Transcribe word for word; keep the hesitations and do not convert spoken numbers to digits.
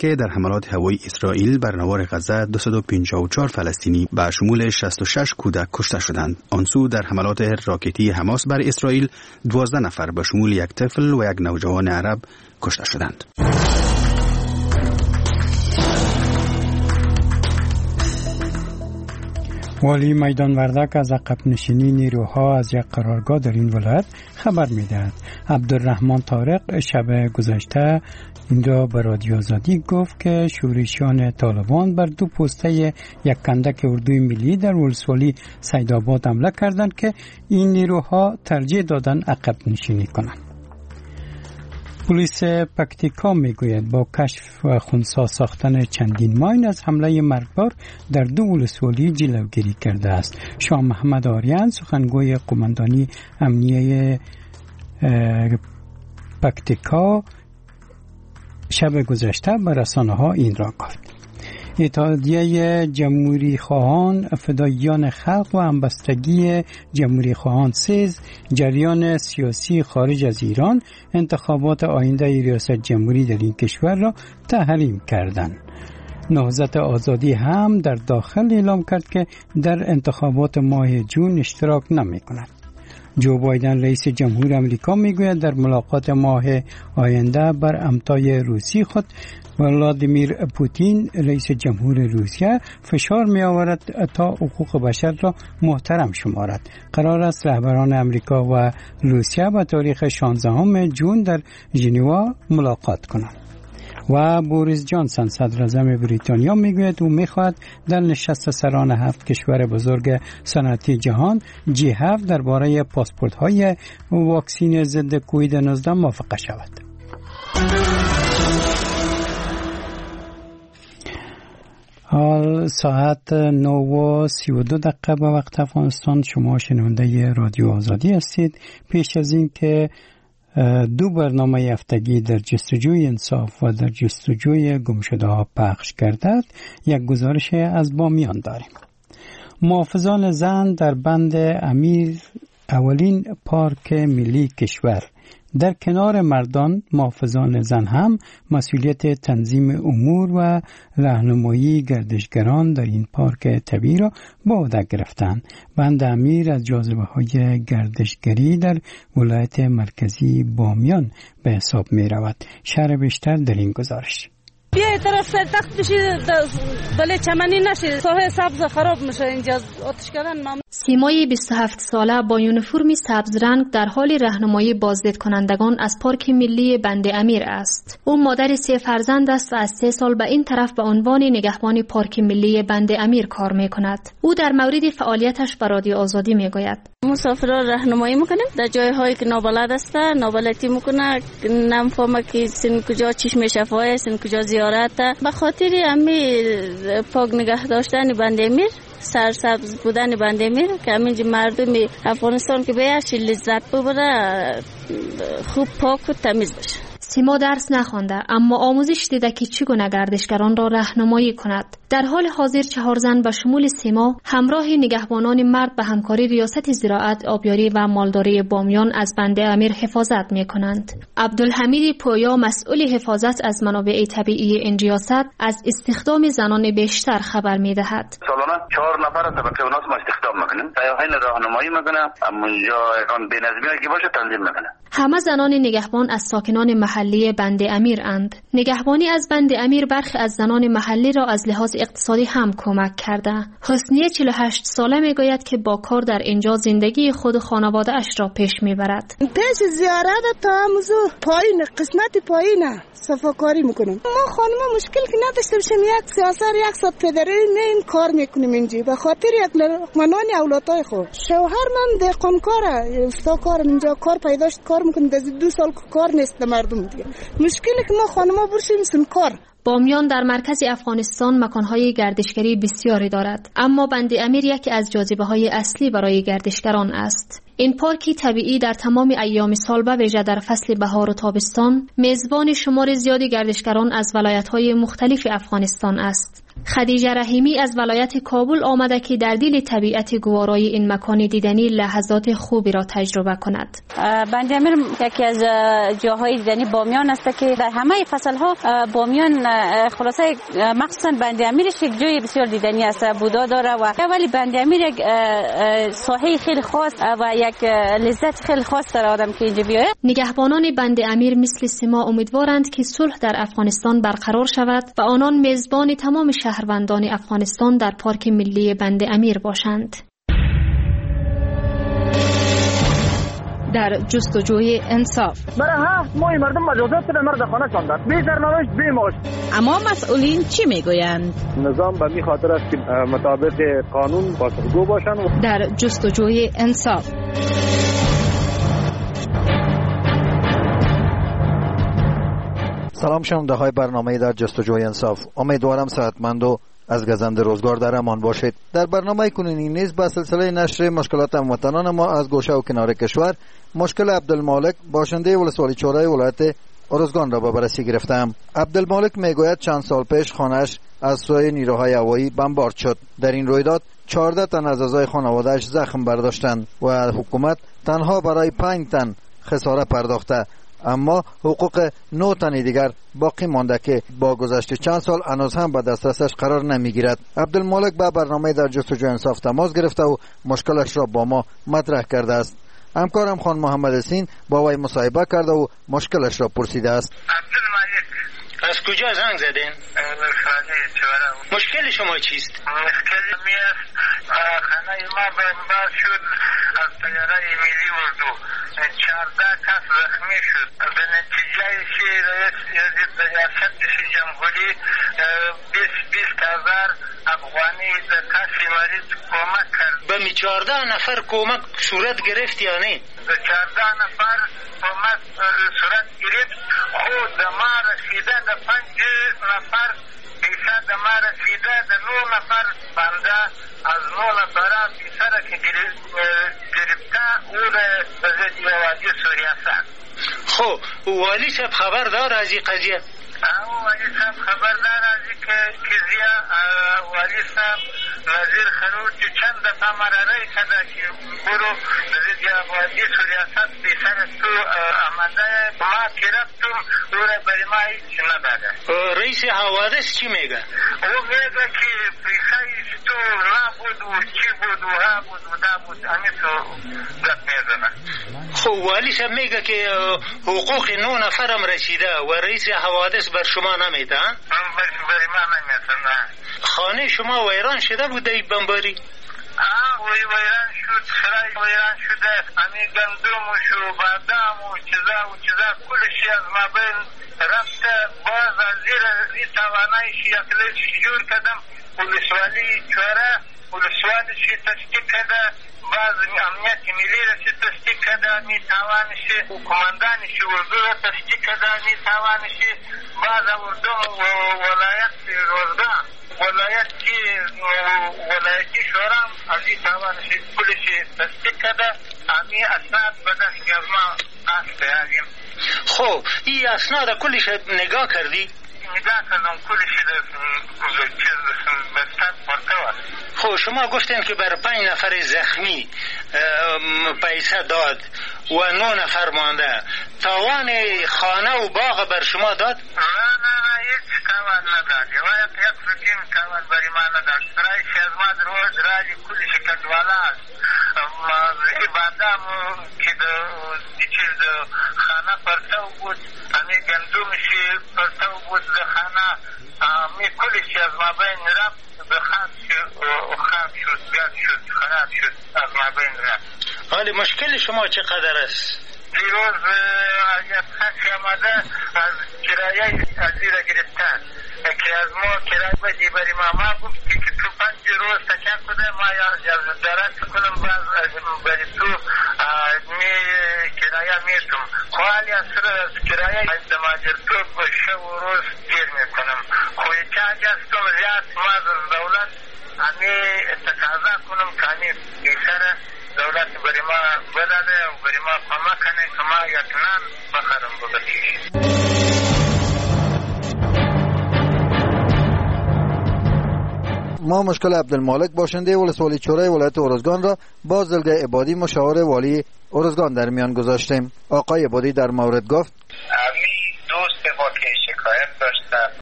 که در حملات هوایی اسرائیل بر نوار غزه دویست و پنجاه و چهار فلسطینی به شمول شصت و شش کودک کشته شدند. آن سو در حملات راکتی حماس بر اسرائیل دوازده نفر به شمول یک طفل و یک نوجوان عرب کشته شدند. والی میدان وردک از عقب نشینی نیروها از یک قرارگاه در این ولایت خبر می‌دهد. عبدالرحمن طارق شب گذشته این را به رادیو آزادی گفت که شورشیان طالبان بر دو پسته یک کندک اردوی ملی در ولسوالی سیدآباد حمله کردند که این نیروها ترجیح دادند عقب نشینی کنند. پلیس پکتیکا میگوید با کشف و خنثی ساختن چندین ماین از حمله مرگبار در دو ولسوالی جلوگیری کرده است. شاه محمد آریان سخنگوی قماندانی امنیه پکتیکا شب گذشته به رسانه‌ها این را گفت. اتحادیه جمهوری خواهان فداییان خلق و همبستگی جمهوری خواهان سیز جریان سیاسی خارج از ایران انتخابات آینده ریاست جمهوری در این کشور را تحریم کردند. نهضت آزادی هم در داخل اعلام کرد که در انتخابات ماه جون اشتراک نمی کند. جو بایدن رئیس جمهور امریکا میگوید در ملاقات ماه آینده بر امضای روسی خود ولادیمیر پوتین رئیس جمهور روسیه فشار می آورد تا حقوق بشر را محترم شمارد. قرار است رهبران امریکا و روسیه به تاریخ شانزدهم ژوئن در ژنو ملاقات کنند. و بوریس جانسون صدر اعظم بریتانیا میگوید او میخواهد در نشست سران هفت کشور بزرگ صنعتی جهان جی هفت درباره پاسپورت های واکسین ضد کووید نوزده موافقه شود. حال ساعت نه و سی و دو دقیقه به وقت افغانستان. شما شنونده رادیو آزادی هستید. پیش از این که دو برنامه هفتگی در جستجوی انصاف و در جستجوی گمشده ها پخش گردد، یک گزارش از بامیان داریم. محافظان زن در بند امیر اولین پارک ملی کشور در کنار مردان محافظان زن هم مسئولیت تنظیم امور و راهنمایی گردشگران در این پارک طبیعی را به عهده گرفتند. بند امیر از جاذبه‌های گردشگری در ولایت مرکزی بامیان به حساب می رود. شرح بیشتر در این گزارش. بیای طرف سر تخت بشی بله چمنی نشه، ساحه سبز خراب میشه. اینجا آتش کردن ممنوع. سیمای بیست و هفت ساله با یونیفرم سبز رنگ در حال راهنمایی بازدید کنندگان از پارک ملی بند امیر است. او مادر سه فرزند است و از سه سال به این طرف به عنوان نگهبان پارک ملی بند امیر کار میکند. او در مورد فعالیتش به رادیو آزادی میگوید: مسافران راهنمایی میکنیم در جایهایی که نابلد است، نابلدی میکنه، نمیفهمه که سن کجا چشم شفای، سن کجا زیارت. به خاطر امی پاک نگه داشتن بند امیر، سرسبز بودن بند امیر که همینجا مردم افغانستان که بیاش لذت ببره، خوب پاک و تمیز بشه. سیما درس نخوانده اما آموزش دیده که چگونه گردشگران را راهنمایی کند. در حال حاضر چهار زن به شمول سیما همراه نگهبانان مرد به همکاری ریاست زراعت، آبیاری و مالداری بامیان از بند امیر حفاظت می کنند. عبدالحمید پویا مسئول حفاظت از منابع طبیعی این ریاست از استخدام زنان بیشتر خبر می دهد. سالانه چهار نفر از طبقه اوناس ما استخدام میکنیم. سیاحین راهنمایی میکنه، اما اینجا اون بی‌نظمی که باشه تنظیم میکنه. همه زنان نگهبان از ساکنان محلی بند امیر اند. نگهبانی از بند امیر برخی از زنان محلی را از لحاظ اقتصادی هم کمک کرده. حسنیه چهل و هشت ساله میگوید که با کار در اینجا زندگی خود و خانواده اش را پیش میبرد. پیش زیارت تا موضوع پایین قسمت پایین صفاکاری میکنیم. ما خانم مشکل که نداشته باشیم، یک سیاسر یک ساعت پدری نه کار میکنیم اینجا به خاطر یک لقمنان اولادای خود. شوهر من دهقانکاره، افتاکار اینجا کار پیداشت کار میکنه، از دو سال کار نیست مردم دیگه. مشکلی که ما خانما برشیم سن کار. بامیان در مرکز افغانستان مکانهای گردشگری بسیاری دارد، اما بند امیر یکی از جاذبه‌های اصلی برای گردشگران است. این پارکی طبیعی در تمام ایام سال به ویژه در فصل بهار و تابستان میزبان شمار زیادی گردشگران از ولایت‌های مختلف افغانستان است. خدیجه رحیمی از ولایت کابل آمده که در دل طبیعت گوارای این مکان دیدنی لحظات خوبی را تجربه کند. بند امیر یکی از جاهای دیدنی بامیان است که در همه فصل‌ها بامیان خلاصه مخصوصا بند امیرش یک جای بسیار دیدنی است، بودا داره و ولی بند امیر یک ساحه خیلی خاص و یک لذت خیلی خاص داره آدم که اینجا بیاید. نگهبانان بند امیر مثل سما امیدوارند که صلح در افغانستان برقرار شود و آنان میزبان تمام شهروندان افغانستان در پارک ملی بند امیر باشند. در جستجوی انصاف برای هفت ماه مردم مجازات به مرد خانه شاندند، بی سرنوشت بی معاش. اما مسئولین چی میگویند؟ نظام به می خاطر است که مطابق قانون پاسخگو باشند. در جستجوی انصاف سلام شنونده های برنامه در جستجوی انصاف، امیدوارم صحتمند و از گزند روزگار در امان باشید. در برنامه کنونی نیز با سلسله نشر مشکلات هموطنان ما از گوشه و کنار کشور، مشکل عبدالمالک باشنده ولسوالی چوره ولایت ارزگان را به بررسی گرفتم. عبدالمالک میگوید چند سال پیش خانه‌اش از سوی نیروهای هوایی بمبارد شد. در این رویداد چهارده تن از اعضای خانواده‌اش زخم برداشتند و حکومت تنها برای پنج تن خسارت پرداخته، اما حقوق نه تن دیگر باقی مانده که با گذشت چند سال هنوز هم به دسترسش قرار نمیگیرد. عبدالمالک با برنامه در جستجوی انصاف تماس گرفته و مشکلش را با ما مطرح کرده است. همکارم خان محمد حسین با وی مصاحبه کرده و مشکلش را پرسیده است. عبدالمالک از کجا زنگ زدین؟ مشکل شما چیست؟ مشکل می است خانه ما بمبار شد از طیاره ملی اردو، چهارده کس زخمی شد. به نتیجه که رئیس ریاست جمهوری بیست بیست هزار افغانی در کسی مریض کمک کرد. به می چهارده نفر کمک صورت گرفت یا نه؟ به چهارده نفر کمک صورت گرفت. خود ما رسیده در پنج نفر پیسه در ما رسیده، در نو نفر بنده از نو نفره پیسه را که گرفته او را به ضد وادی سوریاسد. خب والی صاحب خبردار از این قضیه؟ والی صاحب خبردار از این قضیه. والی صاحب وزیر خروج چند دفعه مراره کده که برو به ضد وادی سوریاسد پیسه را تو آمده ما گرفتم، او را برای ما هیچ نداده. رئیس حوادث چی میگه؟ او میگه که پیسه تو نبود و چی بود و ها بود و دا بود، همین تو گفت میزنه. خب والی صاحب میگه که حقوق نو نفرم رسیده و رئیس حوادث بر شما نمیده؟ برای ما نمیده. خانه شما ویران شده بوده ای بمباری؟ آه وی ویران شد، سرای ویران شده، همین گندم و شو بادام و چیزا و چیزا کلشی از ما بین رفته. باز از زیر این توانایشی اقلیش جور کردم، ولسوالی چوره ولسوالیشی تصدیق کرده، باز امنیت ملی رسی تصدیق کرده، می توانشی کماندانشی اردو را تصدیق کرده، می توانشی باز اردو ولایت روزگان ولایت کی ولایتی شورام از این توانشی کلشی تصدیق کرده. امی اسناد بدست که از ما آس بیاریم. خب این اسناد کلش نگاه کردی؟ نگاه کردم، کلشی چیز بستد پرده است. خب شما گفتین که بر پنج نفر زخمی پیسه داد و نه نفر مانده. تاوان خانه و باغ بر شما داد؟ نه نه نه هیچ تاوان نداد. یک یک فکیم تاوان بری ما نداد. سرایشی از ما در روز راجی کلشی کدوالا است. این بادام که چیز خانه پرتو بود، همی گندومشی پرتو بود در خانه، می کلشی از ما بین رفت، به خاک شد، گرد شد، خراب شد، از ما بین رفت. حالی مشکل شما چقدر است؟ دیروز یک خاصی آمده از کرایه از زیر گرفتن که از ما کرایه بدی بری ما ما گفتی که تو پنج روز تکن کده ما یا دارت کنم باز بری تو می کرایه میتون خواهی از سر از کرایه از دماجر تو شب و روز دیر میکنم. خوی چاج هستم زیاد ما از دولت همی تقاضا کنم که همی بیسر دولت بری ما بداده و بری ما کمک کنه که ما یکنان بخرم بگشیش. ما مشکل عبدالمالک باشنده ولسوالی چوره ولایت ارزگان را با زلگه عبادی مشاور والی ارزگان در میان گذاشتیم. آقای عبادی در مورد گفت امی دوست با که شکایت داشتن